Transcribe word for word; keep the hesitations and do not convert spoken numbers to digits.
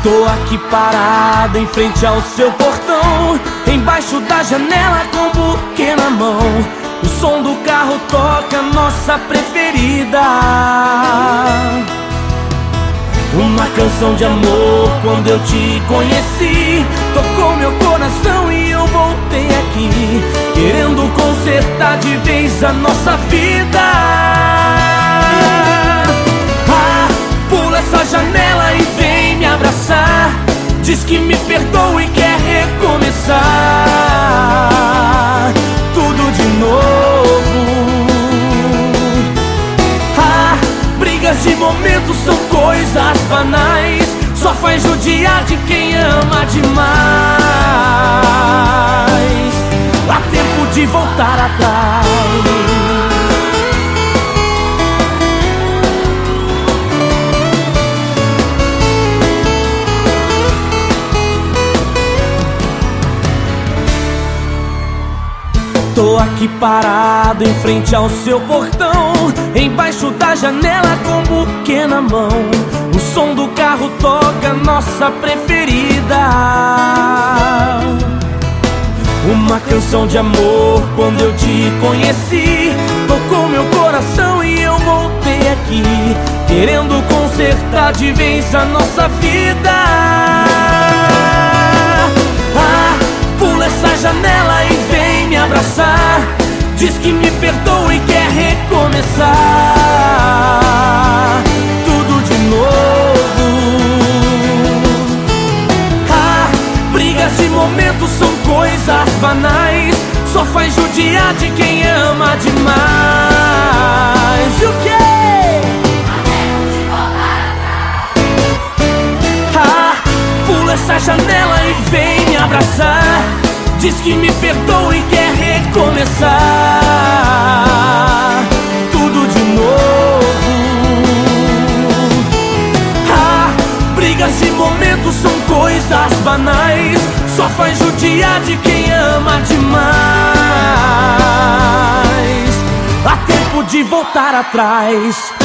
Tô aqui parado em frente ao seu portão, embaixo da janela com um buquê na mão. O som do carro toca nossa preferida, uma canção de amor quando eu te conheci. Tocou meu coração e eu voltei aqui, querendo consertar de vez a nossa vida. Ah, pula essa janela e vem me abraçar, diz que me perdoa e quer recomeçar tudo de novo. Ah, brigas de momentos são coisas banais, só faz judiar de quem ama demais. Há tempo de voltar atrás. Tô aqui parado em frente ao seu portão, embaixo da janela com um buquê na mão. O som do carro toca nossa preferida, uma canção de amor quando eu te conheci. Tocou meu coração e eu voltei aqui, querendo consertar de vez a nossa vida. Ah, pula essa janela e vem me abraçar, diz que me perdoa e quer recomeçar tudo de novo. Ah, brigas de momentos são coisas banais, só faz judiar de quem ama demais. E o quê? Ah, pula essa janela e vem me abraçar, diz que me perdoa e quer recomeçar tudo de novo. Ah, brigas de momentos são coisas banais, só faz judiar de quem ama demais. Há tempo de voltar atrás.